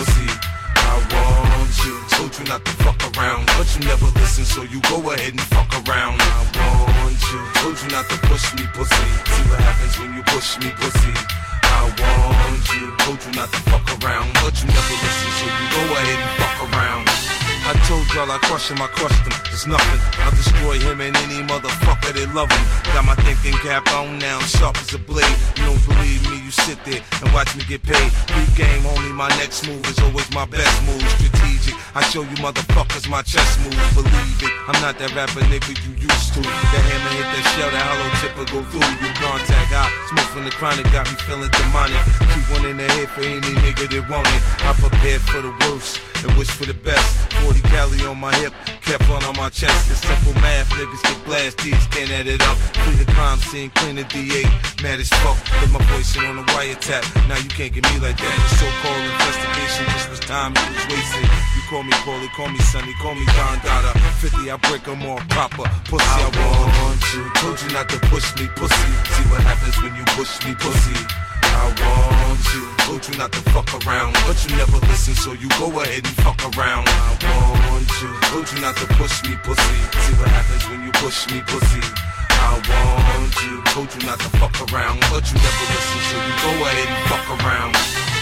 pussy. I want you. Told you not to fuck around, but you never listen, so you go ahead and fuck around. I want you. Told you not to push me, pussy. See what happens when you push me, pussy. I want you. Told you not to fuck around, but you never listen, so you go ahead and fuck around. I told y'all I crush him, I crushed him, it's nothing. I'll destroy him and any motherfucker that love him. Got my thinking cap on now, sharp as a blade. You don't believe me, you sit there and watch me get paid. Big game, homie, my next move is always my best move. Strategic, I show you motherfuckers my chess moves. Believe it, I'm not that rapper nigga you used to. That hammer hit that shell, that hollow tipper go through. You contact high, smoke from the chronic, got me feeling demonic. Keep one in the head for any nigga that want it. I prepared for the worst and wish for the best. 40 cali on my hip, kept one on my chest. It's simple math, niggas get blasted, can't add it up. Clean the crime scene, clean the DA, mad as fuck. Put my voice in on the wiretap, now you can't get me like that. The so-called investigation just was time you was wasted. You call me Paulie, call me Sonny, call me Don Dada. 50, I break them all proper. Pussy, I want you. Told you not to push me, pussy. See what happens when you push me, pussy. I want you. Told you not to fuck around, but you never listen, so you go ahead and fuck around. I want you. Told you not to push me, pussy. See what happens when you push me, pussy. I want you. Told you not to fuck around, but you never listen, so you go ahead and fuck around.